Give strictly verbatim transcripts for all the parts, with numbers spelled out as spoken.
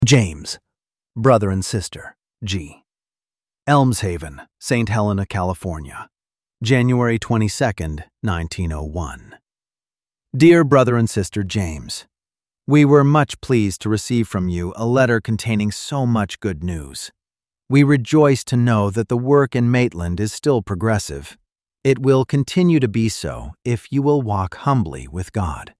James, brother and sister, G. Elmshaven, Saint Helena, California, January twenty-second, nineteen oh one. Dear brother and sister James, we were much pleased to receive from you a letter containing so much good news. We rejoice to know that the work in Maitland is still progressive. It will continue to be so if you will walk humbly with God.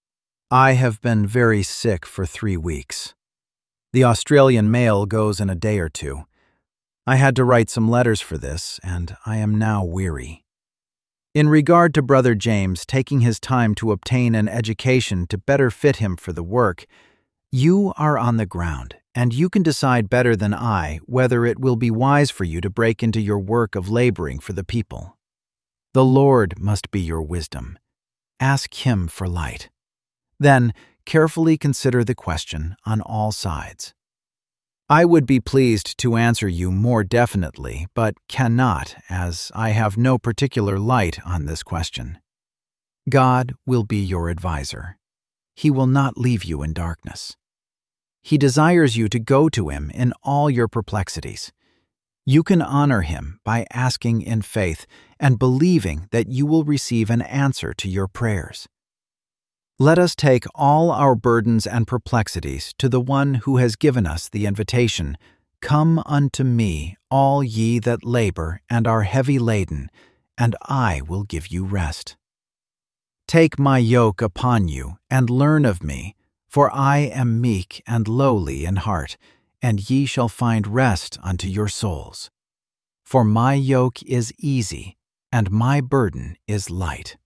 I have been very sick for three weeks. The Australian mail goes in a day or two. I had to write some letters for this, and I am now weary. In regard to Brother James taking his time to obtain an education to better fit him for the work, you are on the ground, and you can decide better than I whether it will be wise for you to break into your work of laboring for the people. The Lord must be your wisdom. Ask Him for light. Then, carefully consider the question on all sides. I would be pleased to answer you more definitely, but cannot, as I have no particular light on this question. God will be your advisor. He will not leave you in darkness. He desires you to go to Him in all your perplexities. You can honor Him by asking in faith and believing that you will receive an answer to your prayers. Let us take all our burdens and perplexities to the One who has given us the invitation, "Come unto me, all ye that labor and are heavy laden, and I will give you rest. Take my yoke upon you, and learn of me, for I am meek and lowly in heart, and ye shall find rest unto your souls. For my yoke is easy, and my burden is light."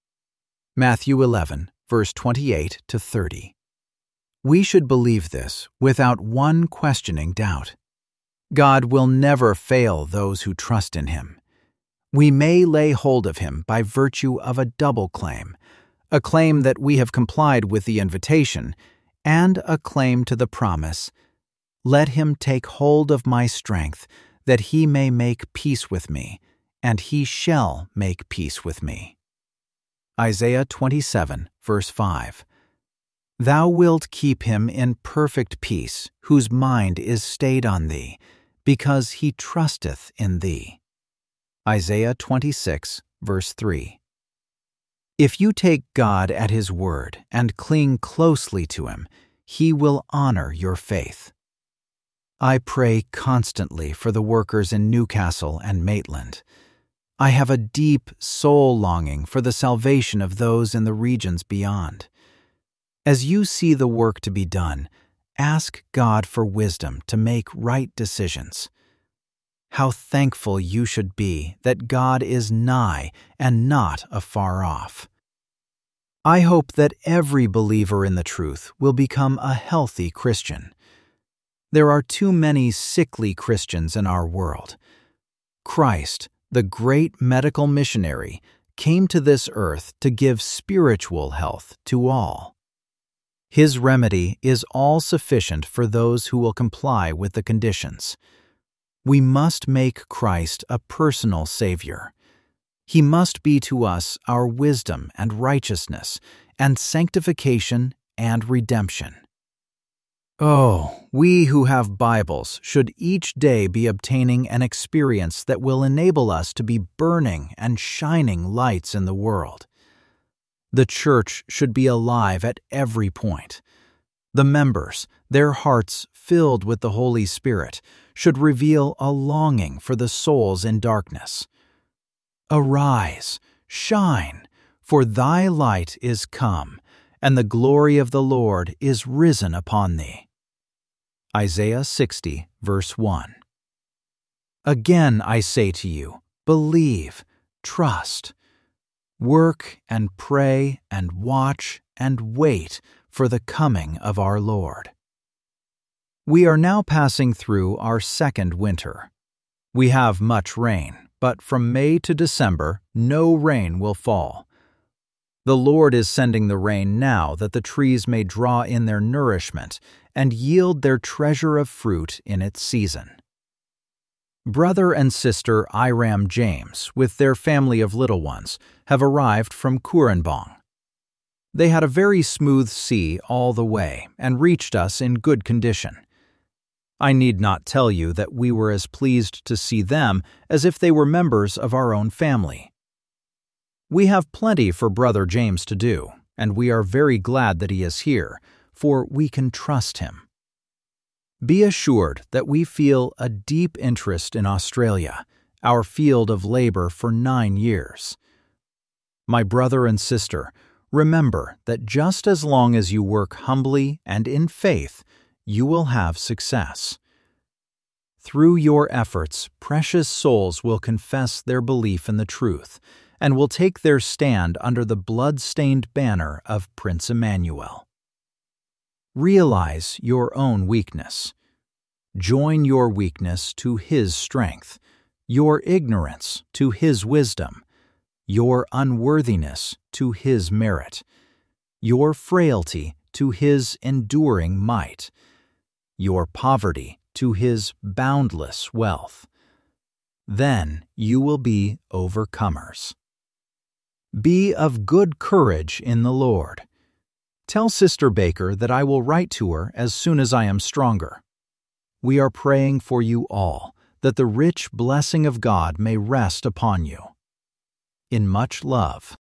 Matthew eleven, verse twenty-eight to thirty. We should believe this without one questioning doubt. God will never fail those who trust in Him. We may lay hold of Him by virtue of a double claim, a claim that we have complied with the invitation, and a claim to the promise, "Let him take hold of my strength, that he may make peace with me, and he shall make peace with me." Isaiah twenty-seven, verse five. Thou wilt keep him in perfect peace, whose mind is stayed on thee, because he trusteth in thee. Isaiah twenty-six, verse three. If you take God at His word and cling closely to Him, He will honor your faith. I pray constantly for the workers in Newcastle and Maitland. I have a deep soul longing for the salvation of those in the regions beyond. As you see the work to be done, ask God for wisdom to make right decisions. How thankful you should be that God is nigh and not afar off. I hope that every believer in the truth will become a healthy Christian. There are too many sickly Christians in our world. Christ, the great medical missionary, came to this earth to give spiritual health to all. His remedy is all sufficient for those who will comply with the conditions. We must make Christ a personal Savior. He must be to us our wisdom and righteousness, and sanctification and redemption. Oh, we who have Bibles should each day be obtaining an experience that will enable us to be burning and shining lights in the world. The church should be alive at every point. The members, their hearts filled with the Holy Spirit, should reveal a longing for the souls in darkness. Arise, shine, for thy light is come, and the glory of the Lord is risen upon thee. Isaiah sixty, verse one. Again I say to you, believe, trust. Work and pray and watch and wait for the coming of our Lord. We are now passing through our second winter. We have much rain, but from May to December no rain will fall. The Lord is sending the rain now that the trees may draw in their nourishment and yield their treasure of fruit in its season. Brother and sister Iram James, with their family of little ones, have arrived from Kurenbong. They had a very smooth sea all the way and reached us in good condition. I need not tell you that we were as pleased to see them as if they were members of our own family. We have plenty for Brother James to do, and we are very glad that he is here, for we can trust him. Be assured that we feel a deep interest in Australia, our field of labor for nine years. My brother and sister, remember that just as long as you work humbly and in faith, you will have success. Through your efforts, precious souls will confess their belief in the truth and will take their stand under the blood-stained banner of Prince Emmanuel. Realize your own weakness. Join your weakness to His strength, your ignorance to His wisdom, your unworthiness to His merit, your frailty to His enduring might, your poverty to His boundless wealth. Then you will be overcomers. Be of good courage in the Lord. Tell Sister Baker that I will write to her as soon as I am stronger. We are praying for you all, that the rich blessing of God may rest upon you. In much love,